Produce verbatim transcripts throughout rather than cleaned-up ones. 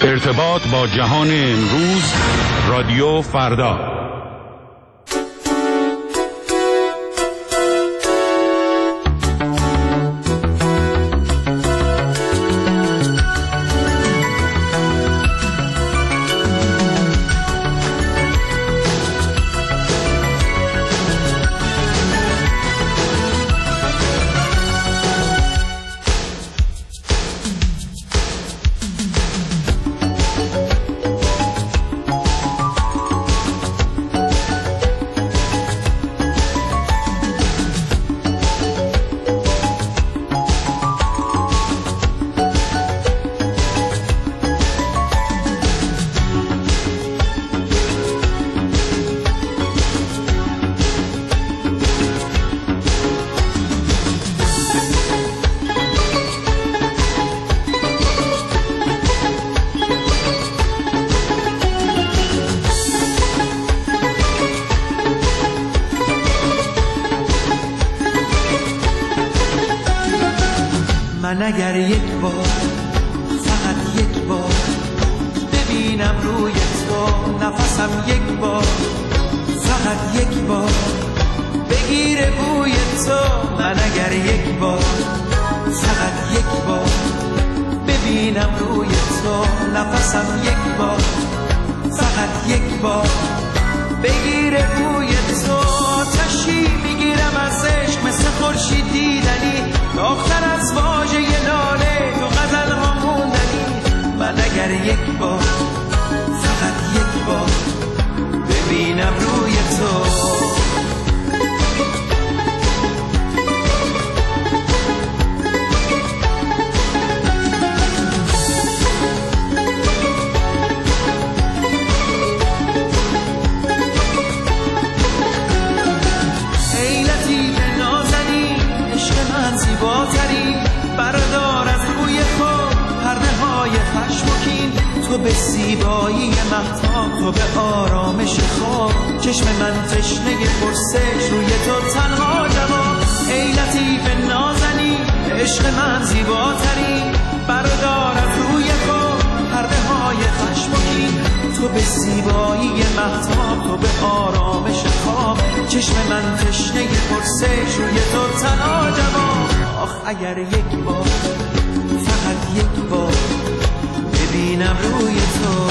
ارتباط با جهان امروز، رادیو فردا. من اگر یک بار، فقط یک بار ببینم روی تو نفسم، یک بار فقط یک بار بگیره بوی تو. من اگر یک بار، فقط یک بار ببینم روی تو نفسم، یک بار فقط یک بار بگیره بوی تو. آتشی میگیرم از عشق مثل خورشید دیدنی، داغ‌تر از واژه لاله تو غزل ها موندنی. من اگر یک بار، فقط یک بار ببینم روی تو. تو به زیبایی مهتاب، تو به آرامش خواب، چشم من تشنه پرسش، روی تو تنها جواب. ای لطیف نازنی، عشق من زیباتری، بردار از روی خود پرده های خشم و کین. تو به زیبایی مهتاب، تو به آرامش خواب، چشم من تشنه پرسش، روی تو تنها جواب. آخ اگر یک بار، فقط یک بار ببینم روی تو.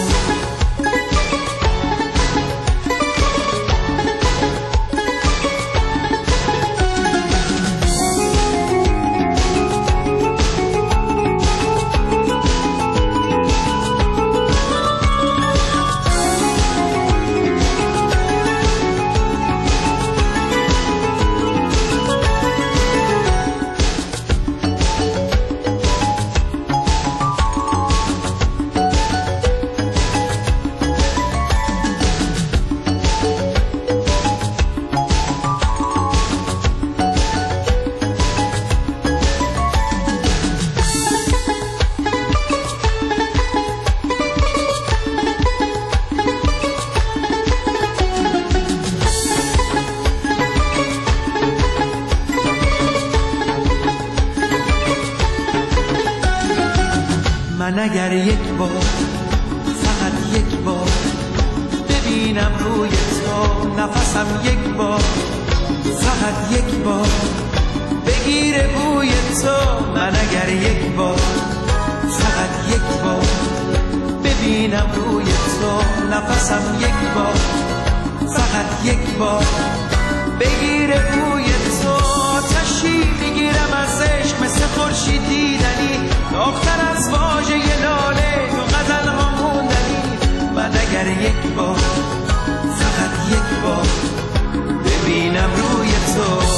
من اگر یک بار، فقط یک بار ببینم روی تو نفسم، یک بار فقط یک بار بگیره بوی تو. من اگر یک بار، فقط یک بار ببینم روی تو نفسم، یک بار فقط یک بار بگیره بوی تو. آتشی میگیرم از عشق مثل خورشید دیدنی، داغ‌تر از واژه لاله تو غزل ها موندنی. من اگر یک بار، فقط یک بار ببینم روی تو.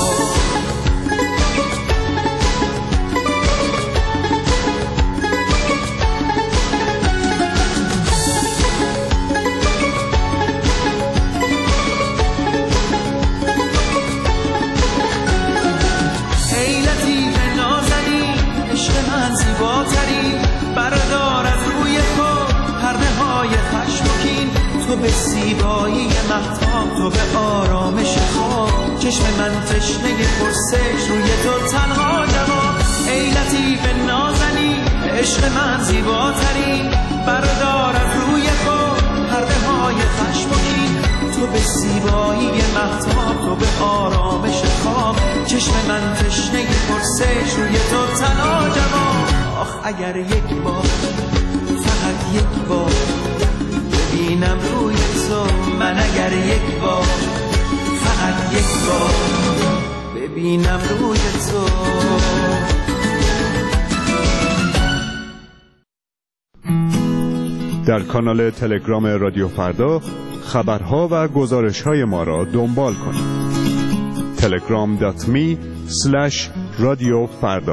تو به زیبایی مهتاب، تو به آرامش خواب، چشم من تشنه پرسش، روی تو تنها جواب. ای لطیف نازنی، عشق من زیباترین بردار از روی خود پرده های خشم و کین. تو به زیبایی مهتاب، تو به آرامش خواب، چشم من تشنه پرسش روی تو تنها جواب. آخ اگر یک بار، فقط یک بار ببینم روی تو، من اگر یک بار، فقط یک بار ببینم روی تو. در کانال تلگرام رادیو فردا خبرها و گزارش‌های ما را دنبال کنید. تلگرام دات می اسلش رادیو فردا.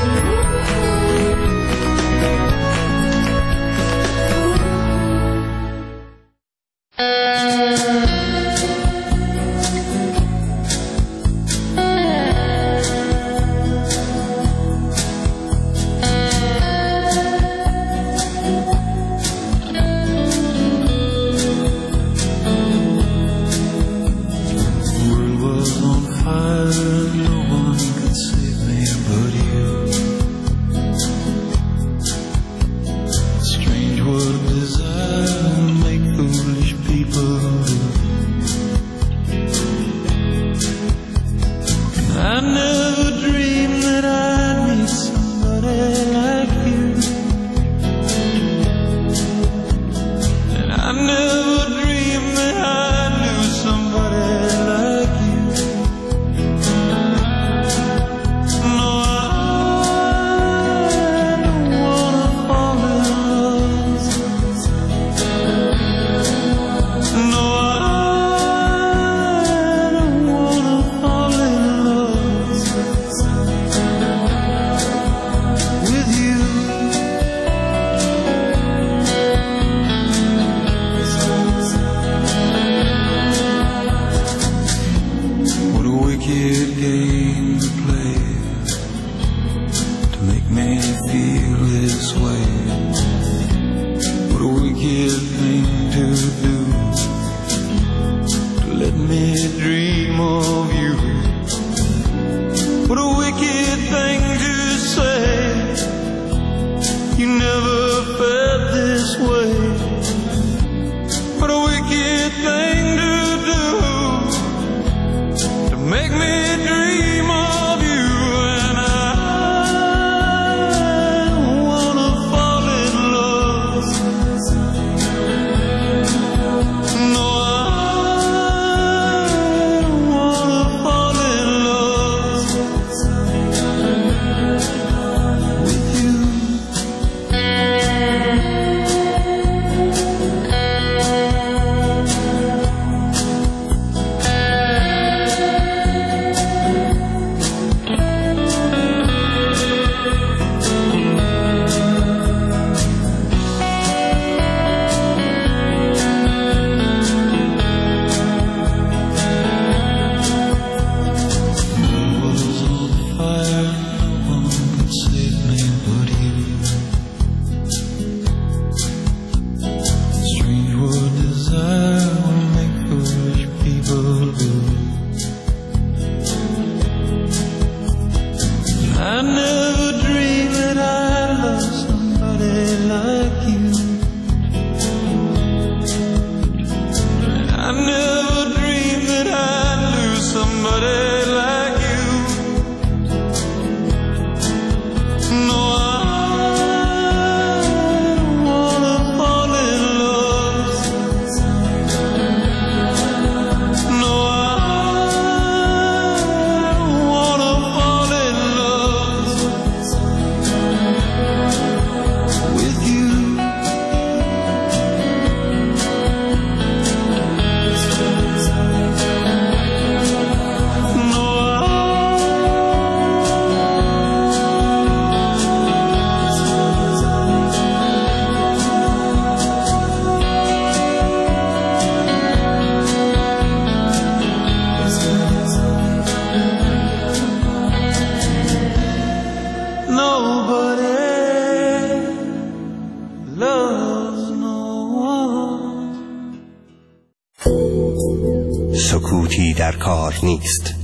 سکوتی در کار نیست.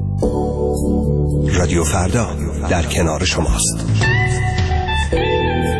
رادیو فردا در کنار شماست.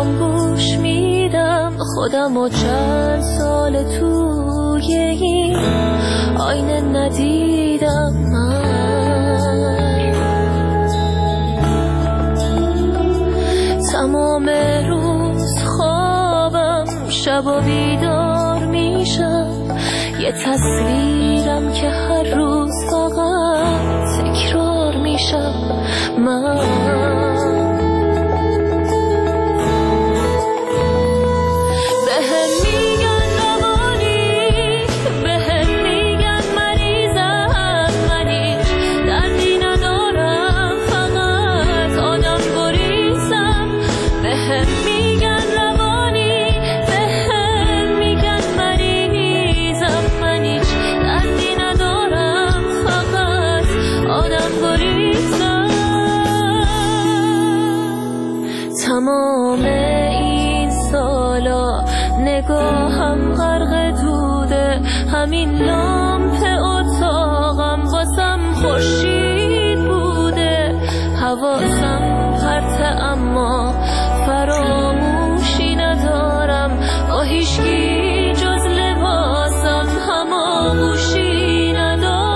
چشمام گوش میدم خودم و چند سال توی این آینه ندیدم من. تمام روز خوابم شب و بیدار میشم یه تصویرم که هر روز فقط تکرار میشم من. تمام این سالا نگاهم غرق دوده، همین لامپ اتاقم واسم خورشید بوده. حواسم پرته اما فراموشی ندارم، با هیچکی جز لباسم هماغوشی ندارم.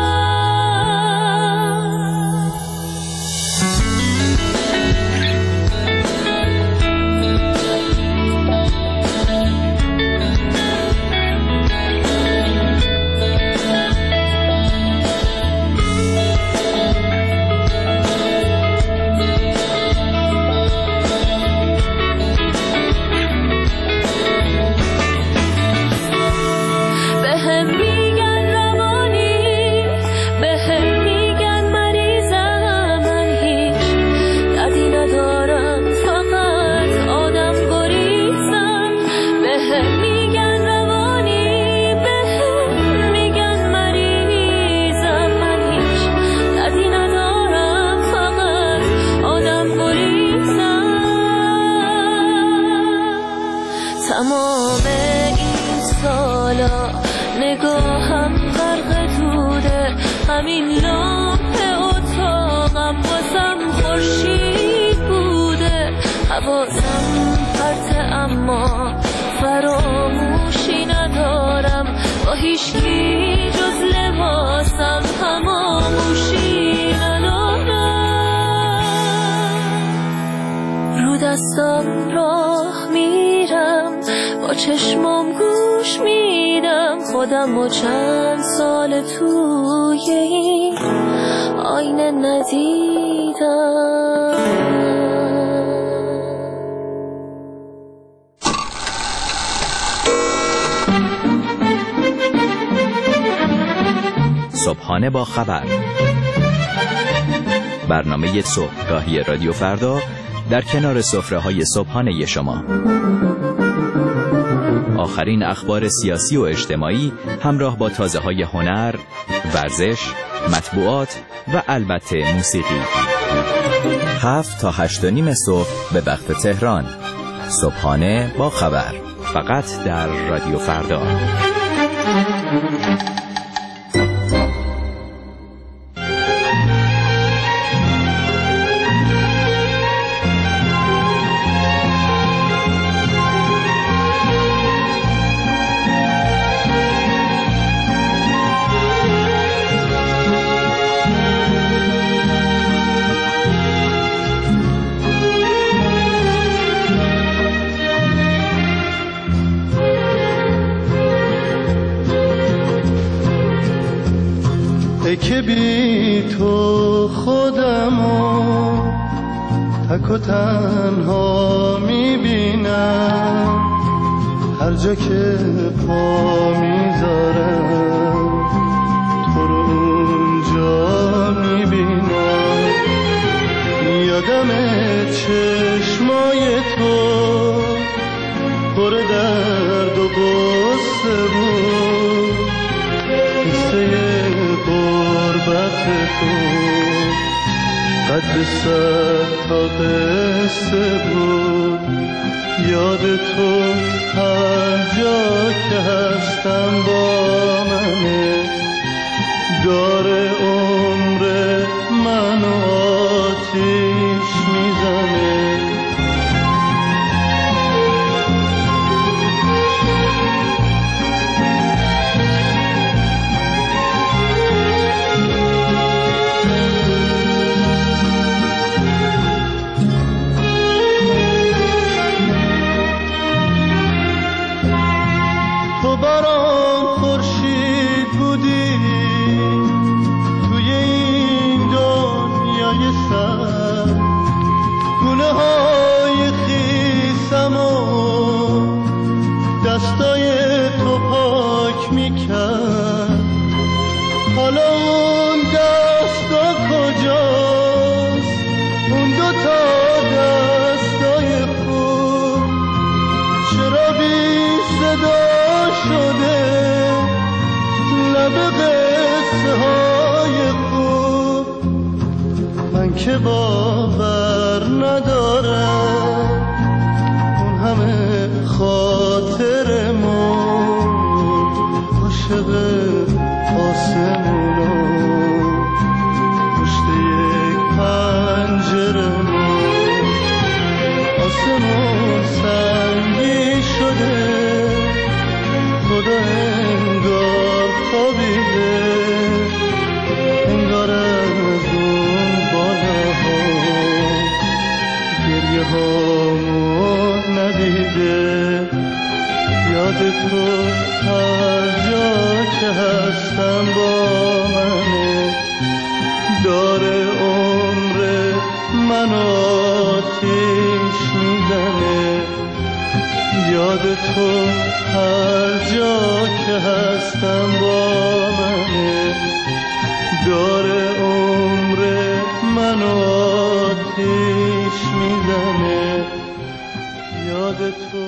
تمام این سالا نگاهم غرق دوده، همین لامپ اتاقم واسم خورشید بوده. حواسم پرته اما فراموشی ندارم، با هیچکی جز لباسم هماغوشی ندارم. رو دستم راه میرم، با چشمام گوش میدم خودم و چند سال توی این آینه ندیدم. صبحانه با خبر، برنامه صبحگاهی رادیو فردا در کنار سفره‌های صبحانه شما. آخرین اخبار سیاسی و اجتماعی همراه با تازه‌های هنر، ورزش، مطبوعات و البته موسیقی. هفت تا هشت و نیم صبح به وقت تهران. صبحانه با خبر، فقط در رادیو فردا. که بی تو خودمو تک و تنها میبینم، هر جا که پا میذارم تو رو اونجا میبینم. یادم چشمای تو پر درد و غصه بود، قصه غربت تو قد صد تا قصه بود. یاد تو هر جا که هستم با منه، داره عمر منو آتیش میزنه. قصه های خوب من که باور ندارم، اون همه خاطرمون عاشق آسمونو پشت یک پنجرمون. آسمون سنگی شده، خدا انگار خوابیده، انگار از اون بالاها گریه هامون ندیده. یاد تو هر جا که هستم با منه، داره عمر من آتیش میزنه. یاد تو هر جا که هستم با منه، داره عمر من آتیش میزنه. یاد تو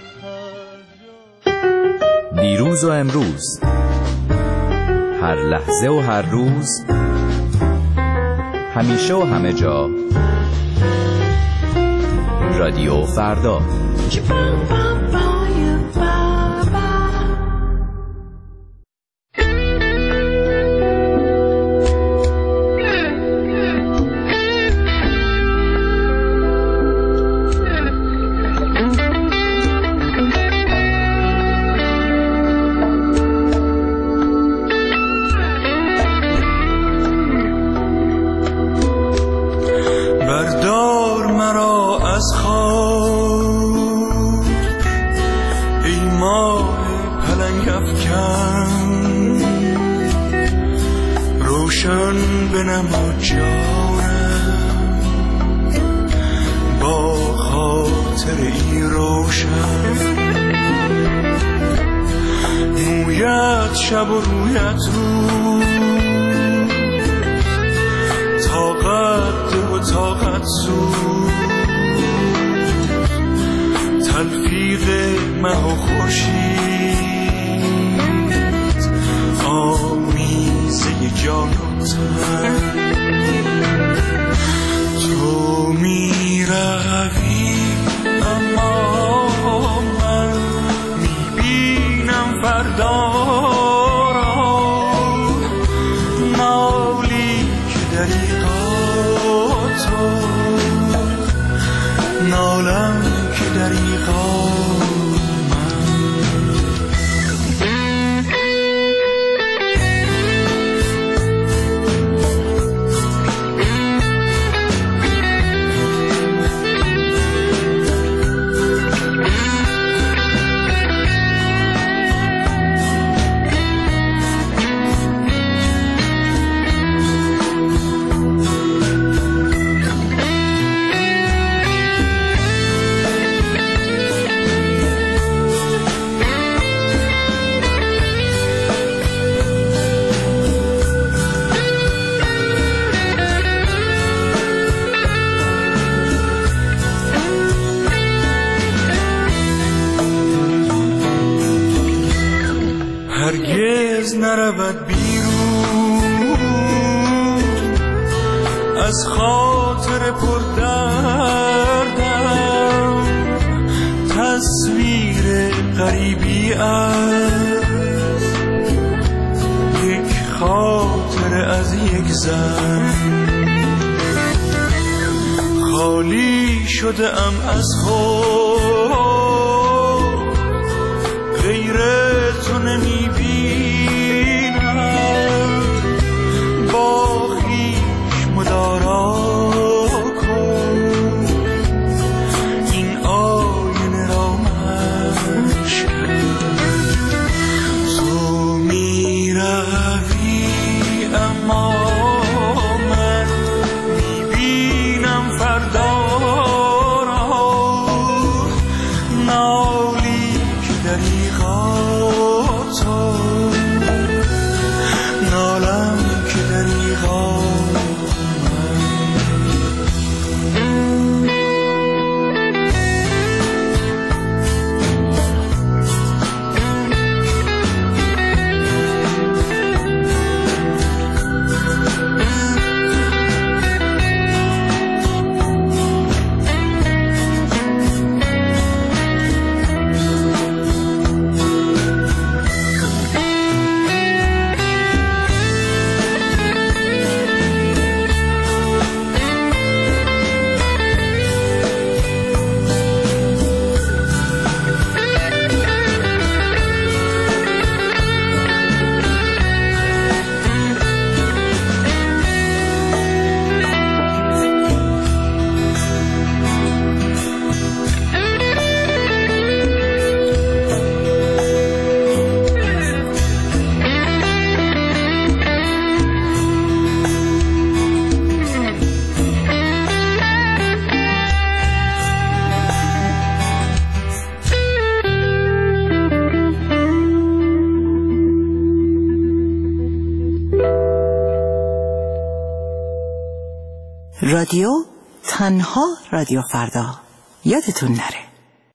دیروز و امروز، هر لحظه و هر روز، همیشه و همه جا. رادیو فردا. شب و رویت رو طاقت ده و طاقت زود، تلفیق مه و خورشید، آمیزه جان و تن. تو می روی اما من می بینم فردا نالم که دریغا هرگز نرود بیرون از خاطر پردردم، تصویر غریبی از یک خاطر از یک زن. خالی شده ام از خود، غیر تو نمیبینم، با خویش مدارا کن این آینه را مشکن. تو میروی اما من میبینم فردا را، رادیو تنها رادیو فردا. یادتون نره.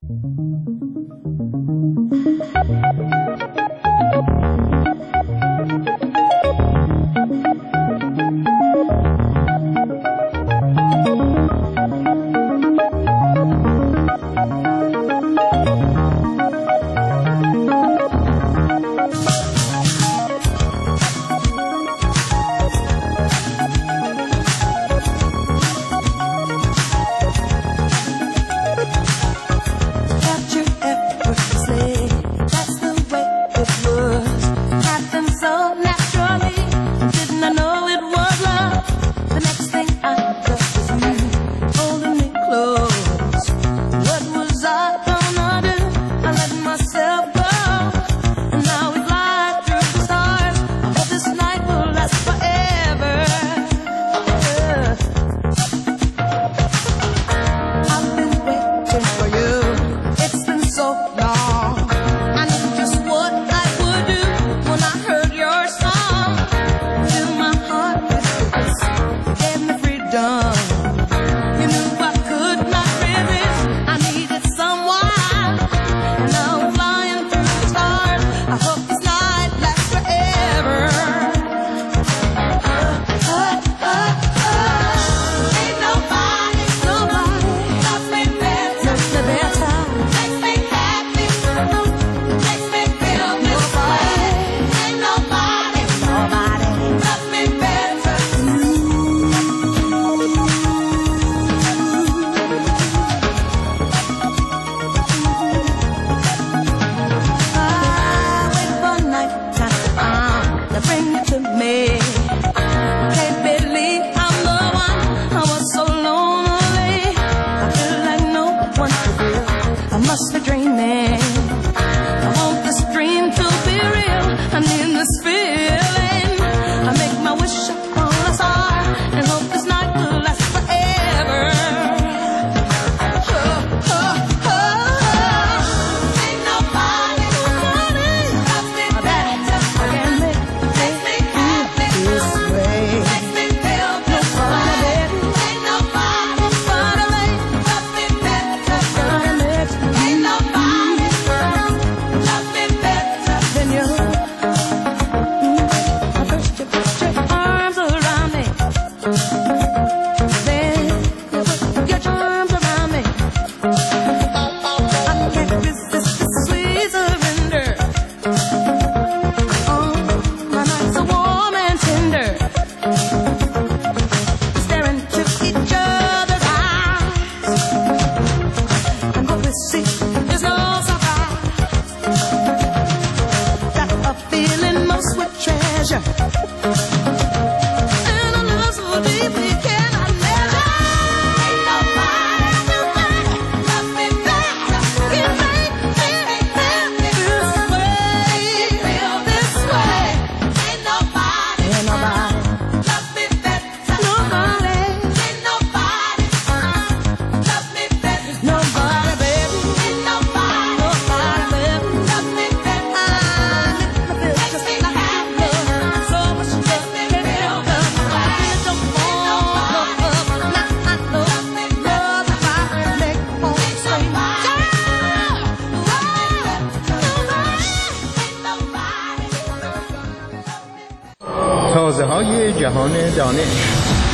تازه‌های جهان دانش.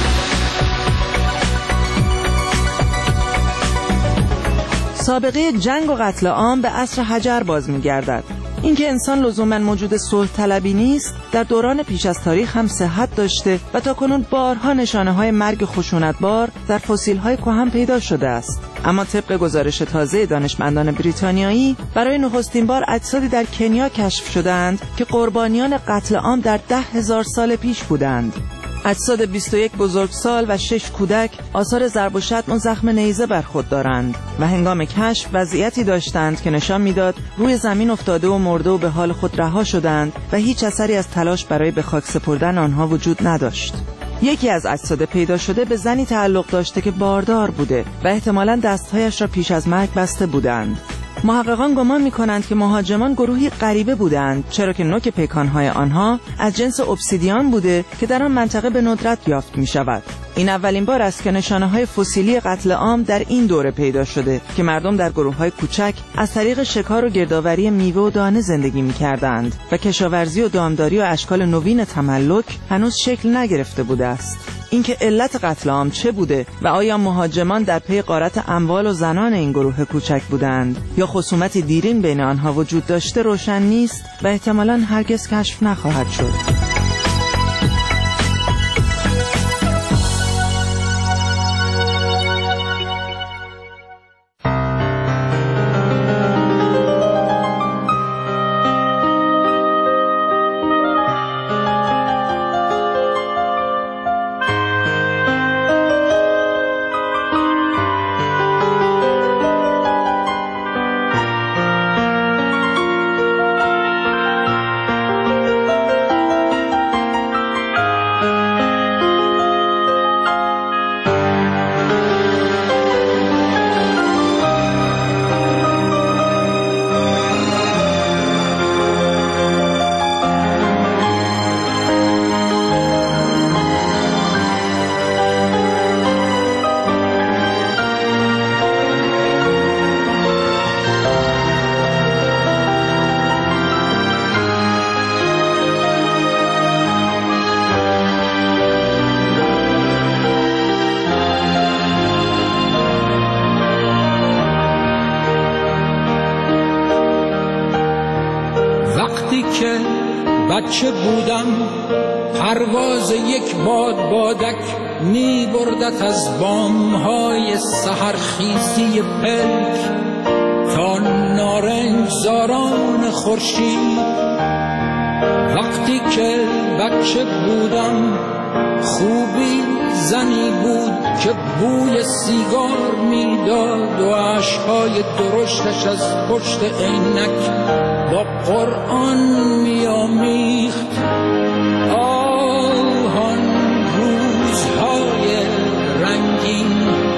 سابقه جنگ و قتل عام به عصر حجر باز می‌گردد. اینکه انسان لزوماً موجود صلح طلبی نیست، در دوران پیش از تاریخ هم صحت داشته و تاکنون بارها نشانه‌های مرگ خشونتبار در فسیل‌های کهن پیدا شده است. اما طبق گزارش تازه دانشمندان بریتانیایی، برای نخستین بار اجسادی در کنیا کشف شدند که قربانیان قتل عام در ده هزار سال پیش بودند. اجساد بیست و یک بزرگسال و شش کودک آثار ضرب و شتم و زخم نیزه بر خود دارند و هنگام کشف وضعیتی داشتند که نشان میداد روی زمین افتاده و مرده و به حال خود رها شدند و هیچ اثری از تلاش برای به خاک سپردن آنها وجود نداشت. یکی از اجساد پیدا شده به زنی تعلق داشته که باردار بوده و احتمالاً دستهایش را پیش از مرگ بسته بودند. محققان گمان می‌کنند که مهاجمان گروهی غریبه بودند، چرا که نوک پیکان‌های آنها از جنس obsidian بوده که در آن منطقه به ندرت یافت می‌شود. این اولین بار است که نشانه‌های فسیلی قتل عام در این دوره پیدا شده که مردم در گروه‌های کوچک از طریق شکار و گردآوری میوه و دانه زندگی می‌کردند و کشاورزی و دامداری و اشکال نوین تملک هنوز شکل نگرفته بوده است. اینکه علت قتل عام چه بوده و آیا مهاجمان در پی غارت اموال و زنان این گروه کوچک بودند یا خصومتی دیرین بین آنها وجود داشته روشن نیست و احتمالاً هرگز کشف نخواهد شد. که بچه بودم پرواز یک باد بادک می بردت از بامهای سحرخیزی پلک تا نارنج زاران خورشید. وقتی که بچه بودم خوبی زنی بود که بوی سیگار میداد و عشقای درشتش از پشت عینک با قرآن میامیخت. آهان روزهای رنگین،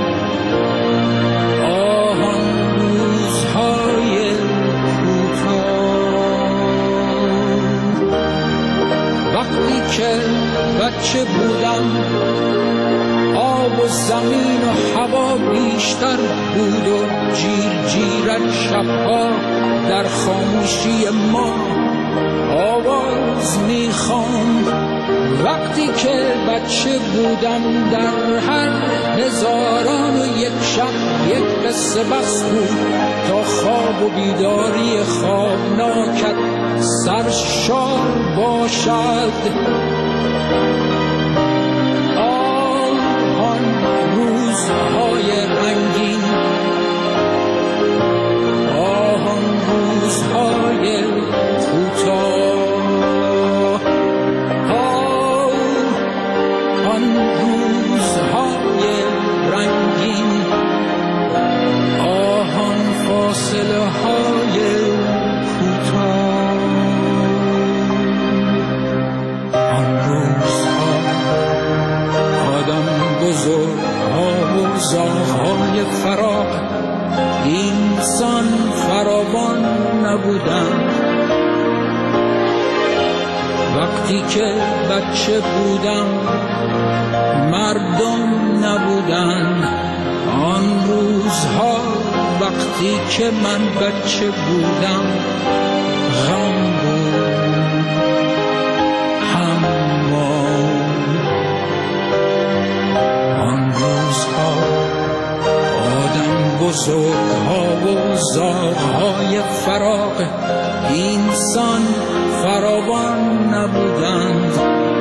آهان روزهای کوتاه. وقتی که بچه بودم آب و زمین و هوا بیشتر بود و جیر جیرک شبها در خاموشی ما آواز میخواند. وقتی که بچه بودم در هر هزاران و یک شب یک قصه بس بود تا خواب و بیداری خوابناکت سرشار باشد. آن روزهای رنگین، آن روزهای کوتاه، آن روزهای رنگین، آن فاصله های کوتاه. آن روزها آدم بزرگها و زاغهای فراق اینسان فراوان نبودند. وقتی که بچه بودم مردم نبودند. آن روزها وقتی که من بچه بودم غم بود، حمام. آن روزها آدم بزرگها و زاغهای فراق اینسان فراوان نبودند.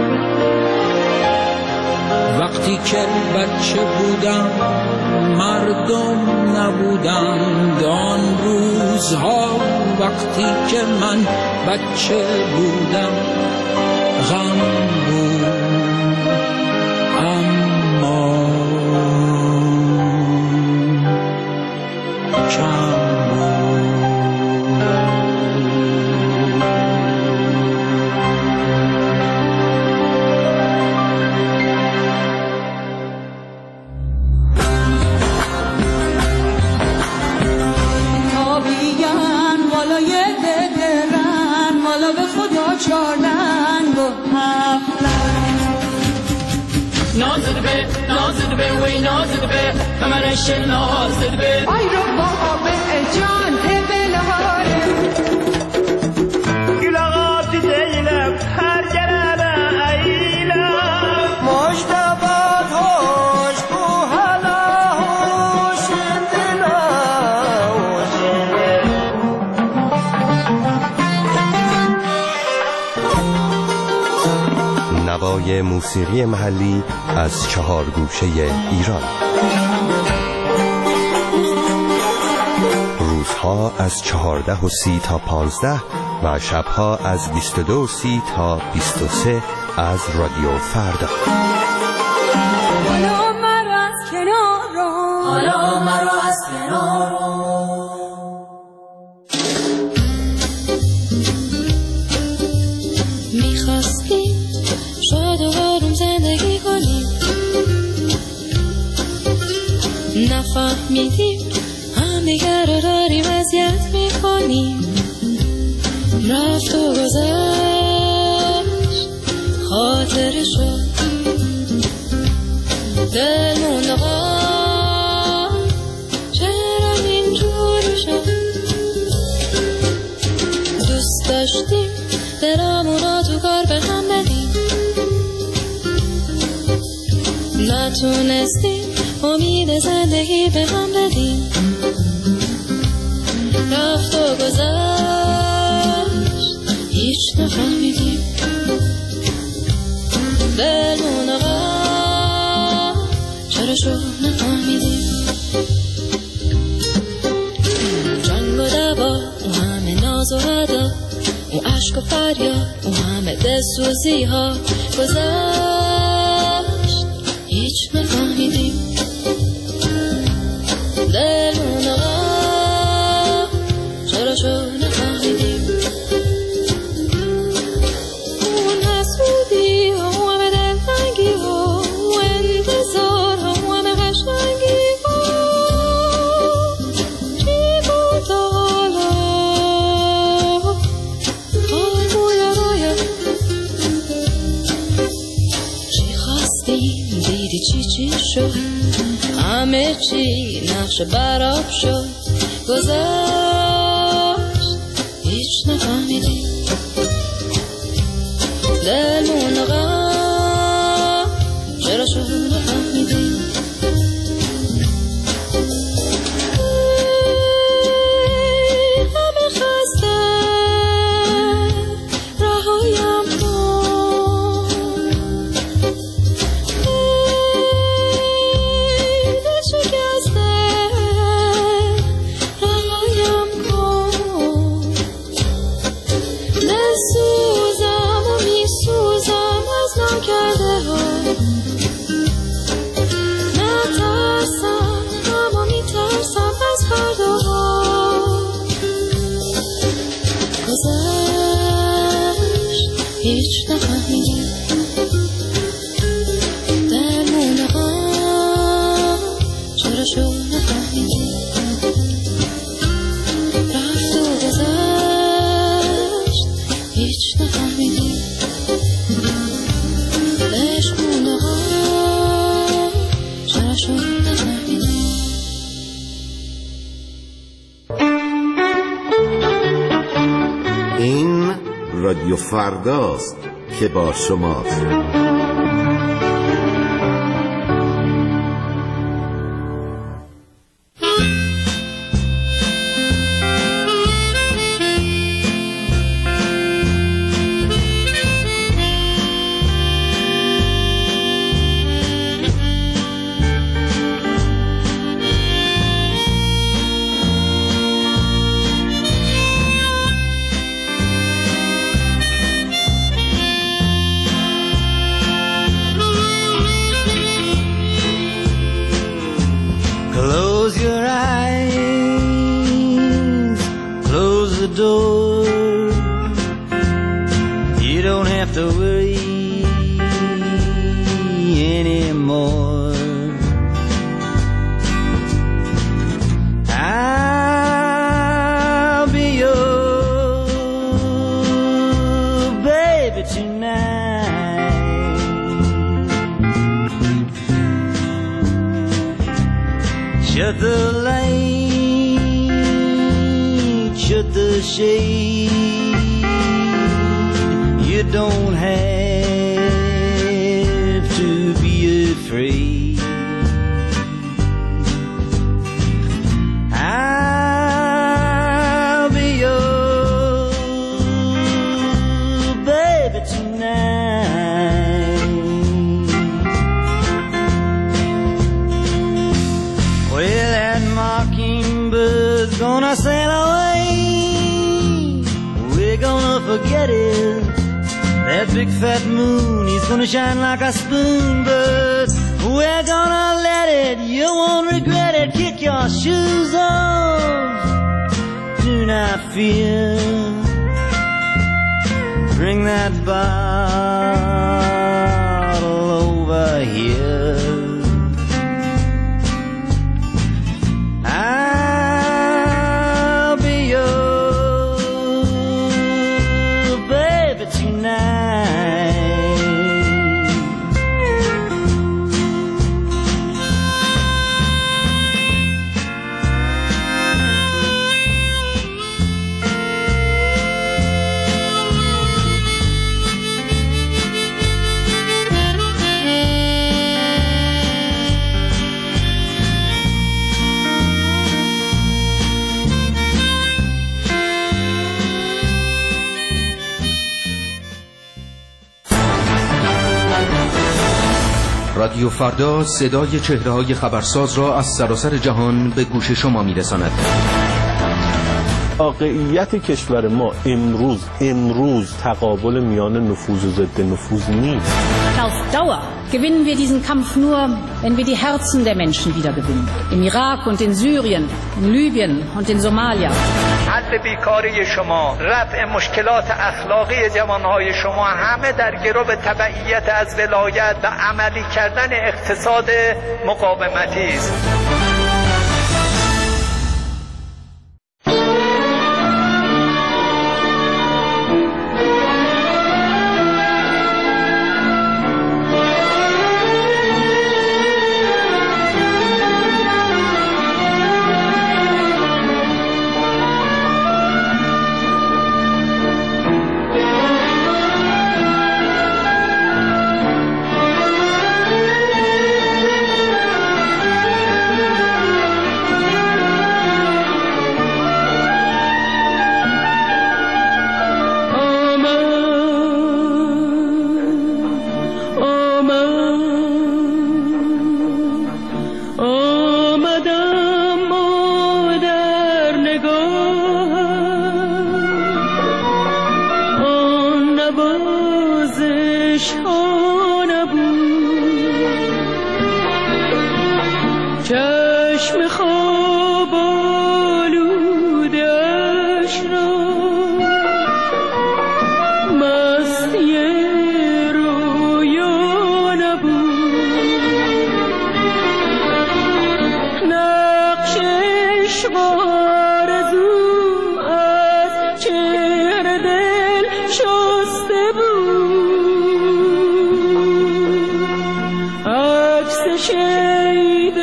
وقتی که بچه بودم مردم نبودند. آن روزها وقتی که من بچه بودم غم بود، اما کم چارنگ و هفلن ناز به نازد به وی نازد به کمرش نازد به ای رو بابا به جان بلهار گلغات دیلم هر جرم ایلم مشتبات هوش کو حالا هوش دلا هوش نوای موسیقی محلی از چهار گوشه ایران. روزها از چهارده و سی تا پانزده و شبها از بیست و دو و سی تا بیست و سه از رادیو فردا. حالا مرا از کنار رو حالا مرا از کنار رو میخواستیم شاد و آروم زندگی کنیم نفهمیدیم هم دیگر رو داریم اذیت میکنیم رفت و گذشت خاطر شد دل موند آقا چرا اینجور شد دوست داشتیم دلمون را تو کار به هم بدیم نتونستیم امید زندگی به هم بدیم رفت و گذشت هیچ نفهمیدیم دلمون آقا چرا شد نفهمیدیم جنگ و دوا اون همه ناز و عدا اون عشق و فریاد اون همه دلسوزی ها گذشت هیچ نفهمیدیم دلمون آقا چرا شد نفهمیدیم اون حسودی ها و همه دلتنگی ها و انتظار ها و همه قشنگی ها چی بود تا حالا حال بویا رویا چی خواستیم دیدی چی چی شد همه چی نقش براب شد گذشت هیچ نفهمیدیم دلمون آقا چرا شد نفهمیدیم همه خسته رهایم کن دل شکسته رهایم کن نسوزم و میسوزم از نکرده ها نترسم اما میترسم از فرداها گذشت هیچ نفهمیدیم درمون آقا چرا شد نفهمیدیم رفت و گذشت هیچ نفهمیدیم عشقمون آقا چرا شد نفهمیدیم این رادیو فرداست که با شماست. Close your eyes, close the door. You don't have to worry anymore. I'll be your baby tonight. If the light should the shade, you don't have to be afraid. I'll be your baby tonight. Well, that mockingbird's gonna sail away. We're gonna forget it. That big fat moon, he's gonna shine like a spoon, but we're gonna let it. You won't regret it. Kick your shoes off. Do not fear. Bring that bottle over here. I'll be your baby tonight. رادیو فردا صدای چهره‌های خبرساز را از سراسر جهان به گوش شما می‌رساند. واقعیت کشور ما امروز امروز تقابل میان نفوذ و ضد نفوذ نیست. Auf Dauer gewinnen wir diesen Kampf nur, wenn wir die Herzen der Menschen wiedergewinnen. Im Irak und in Syrien, in Libyen und in Somalia. حل بیکاری شما، رفع مشکلات اخلاقی جوانهای شما همه در گرو تبعیت از ولایت و عملی کردن اقتصاد مقاومتی است.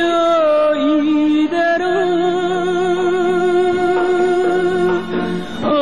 Oh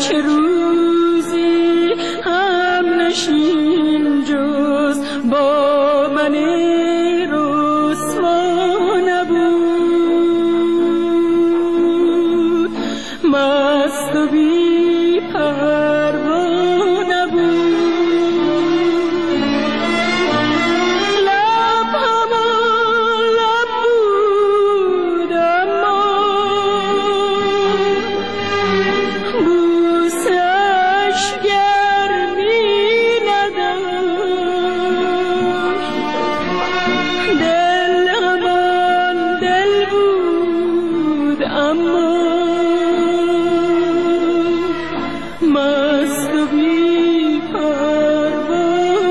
چه روزی هم نشین جز با من رسوا نبود، مست و بی پروا نبود. لب همان لب بود اما بوسش گرمی نداشت. دل همان دل بود اما مست و بی پروا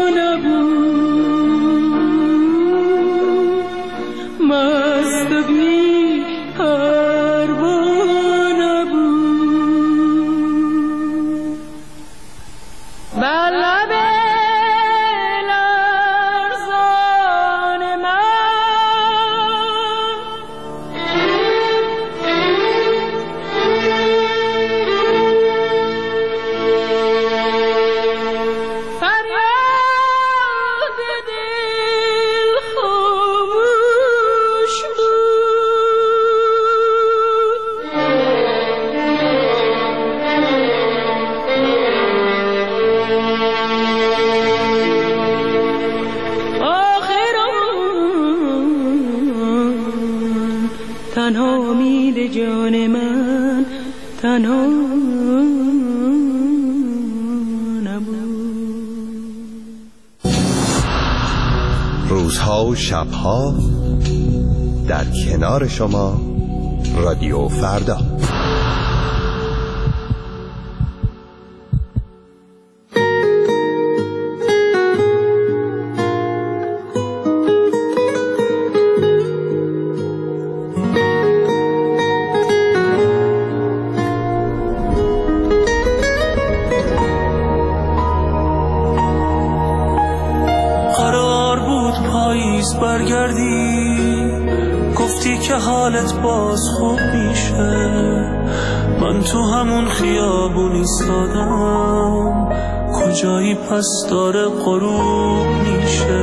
نبود، مست و بی پروا نبود. بر لب لرزان من فریاد دل خاموش بود. آخر آن تنها امید جان من تنها روزها و شبها در کنار شما رادیو فردا. برگردی گفتی که حالت باز خوب میشه، من تو همون خیابون ایستادم، کجایی پس داره غروب میشه.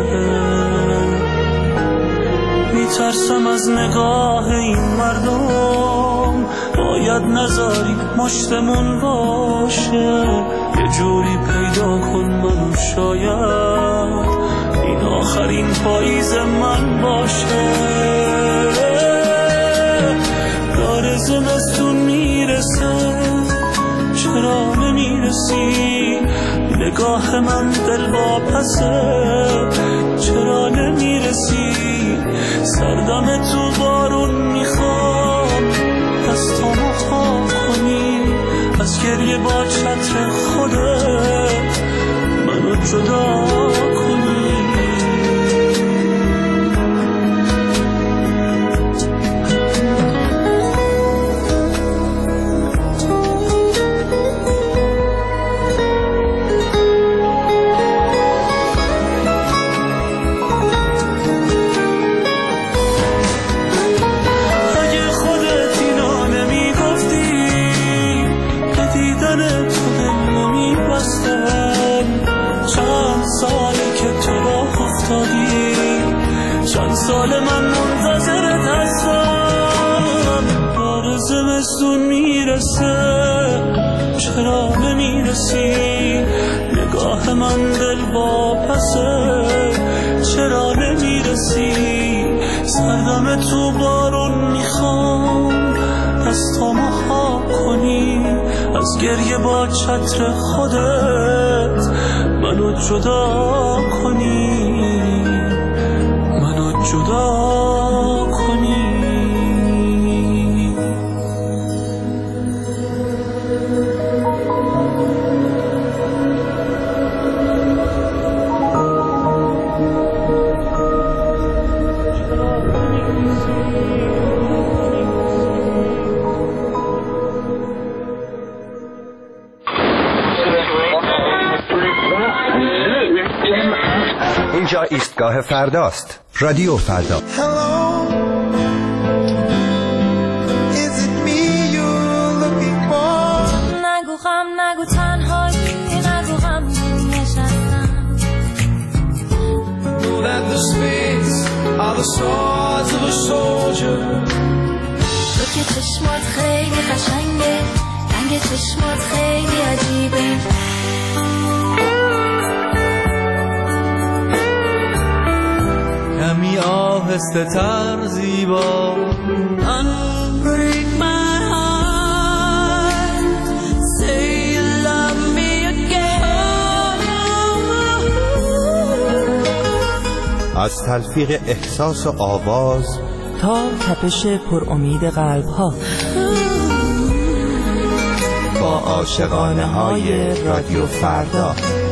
میترسم از نگاه این مردم، باید نذاری مشتمون باشه، یه جوری پیدا کن منو شاید این آخرین پاییز من باشه. داره زمستون میرسه چرا نمیرسی، نگاه من دل واپسه چرا نمیرسی، سردم تو بارون میخوام دستامو خواب کنی، از گریه با چتر خودت منو جدا کنی. چند سال من منتظرت هستم، داره زمستون میرسه چرا نمیرسی، نگاه من دل واپسه چرا نمیرسی، سردم تو بارون میخوام دستامو خواب کنی، از گریه با چتر خودت منو جدا کنی، منو جدا کنی. اینجا ایستگاه فرداست. رادیو فردا. نگو خم size of a soldier. تو که چشمات خیلی قشنگه، رنگ چشمات خیلی عجیبه. کمی آهسته تر زیبا. Unbreak my heart, say you love me again. از تلفیق احساس و آواز تا تپش پر امید قلب ها، با عاشقانه های رادیو فردا.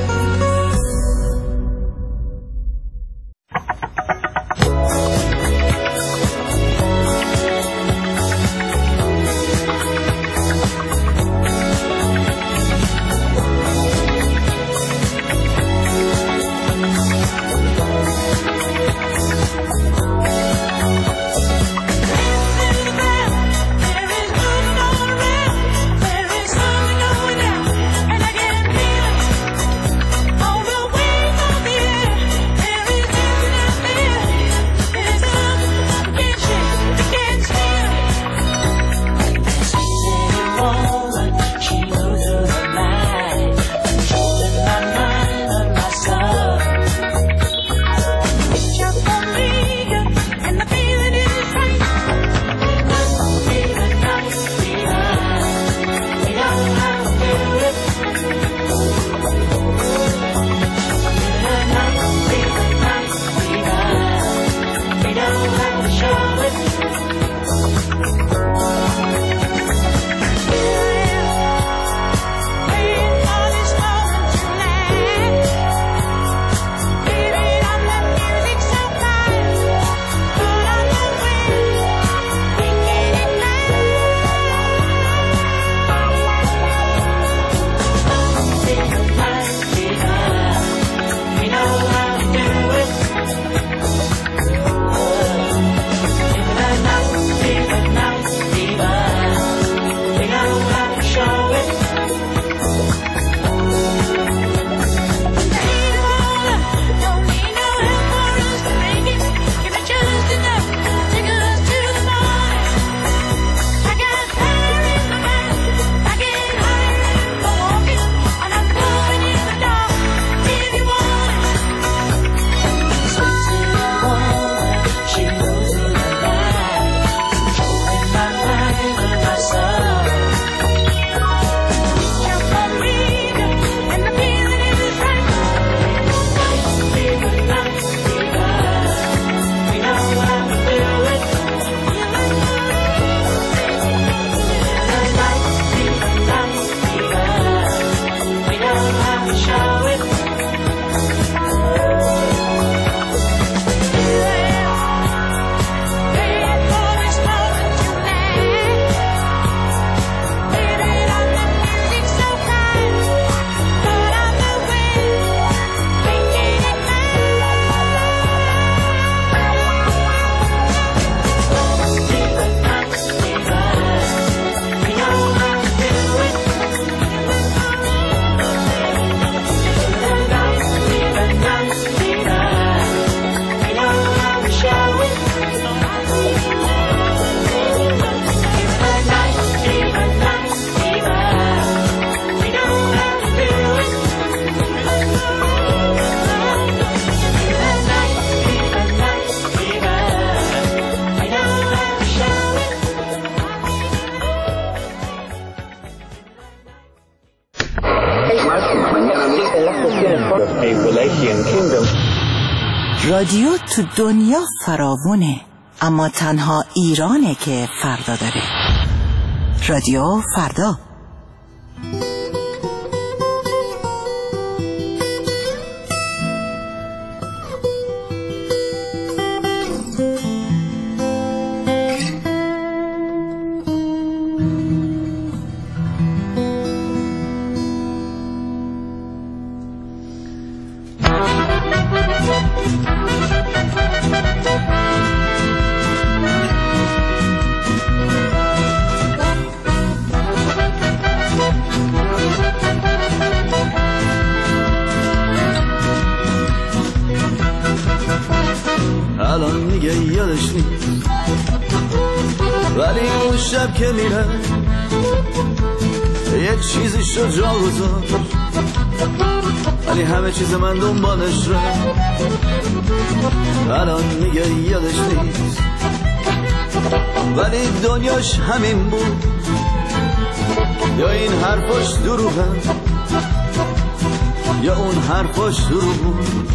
رادیو تو دنیا فراوونه، اما تنها ایرانه که فردا داره. رادیو فردا. الان میگه شب که میره یه چیزی شد جا گذار، ولی همه چیز من دنبالش را الان میگه یادش نیست، ولی دنیاش همین بود یا این حرفاش دروغه یا اون حرفاش دروغ بود.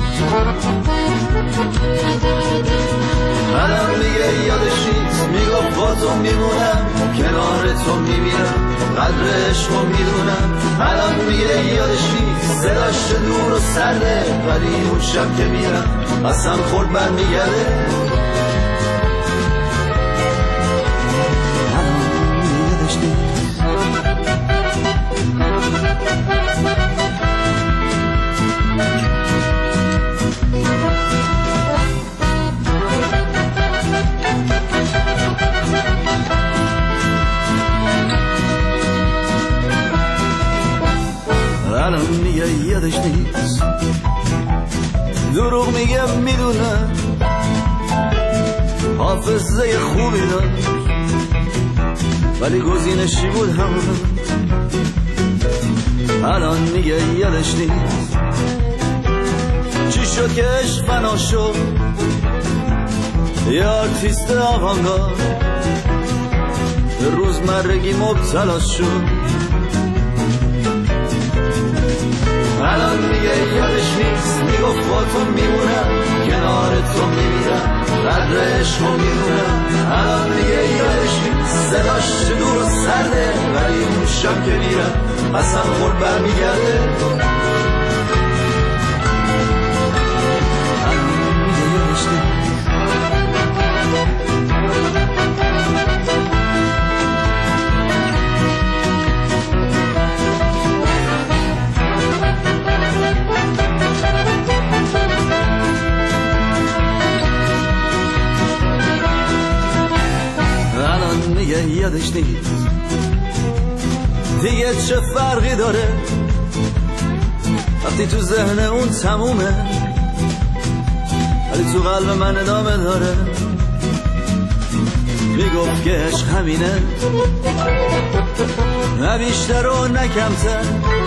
الان میگه یادش نیست، میگه با تو میمونم کنار تو میمیرم قدر عشقو میدونم. الان میگه یادش نیست، صداش دور و سرده، ولی اون شب که میرم قسم خورد برمیگرده. الان میگه یادش نیست. الان میگه یادش نیست، دروغ میگه میدونم، حافظه خوبی داشت ولی گزینشی بود همون. الان میگه یادش نیست چی شد که عشق فنا شد، یه آرتیست آوانگارد روزمرگی مبتلا شد. الان میگه یادش نیست، میگفت با تو میمونم کنار تو میمیرم قدر عشقو میدونم. الان میگه یادش نیست، صداش دور و سرده، ولی اون شب که میرم قسم خورد برمیگرده. الان میگه یادش نیست. میگه یادش نیست، دیگه چه فرقی داره وقتی تو ذهن اون تمومه، ولی تو قلب من ادامه داره. میگفت که عشق همینه، نه بیشتر و نه کمتر،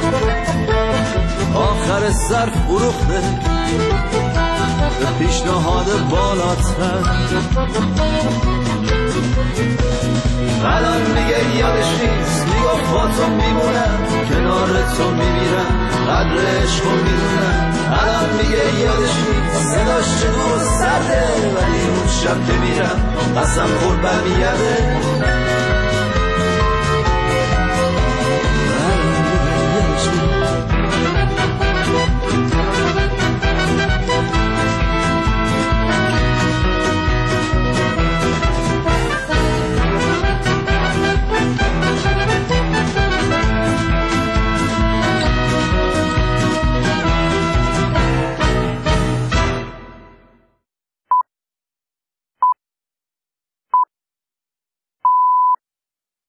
آخر سر فروخته به پیشنهاد بالاتر. الان میگه یادش نیست، میگفت با تو میمونم کنار تو میمیرم قدر عشقو میدونم. الان میگه یادش نیست، صداش دور و سرده، ولی اون شب که میرم قسم خورد برمیگرده.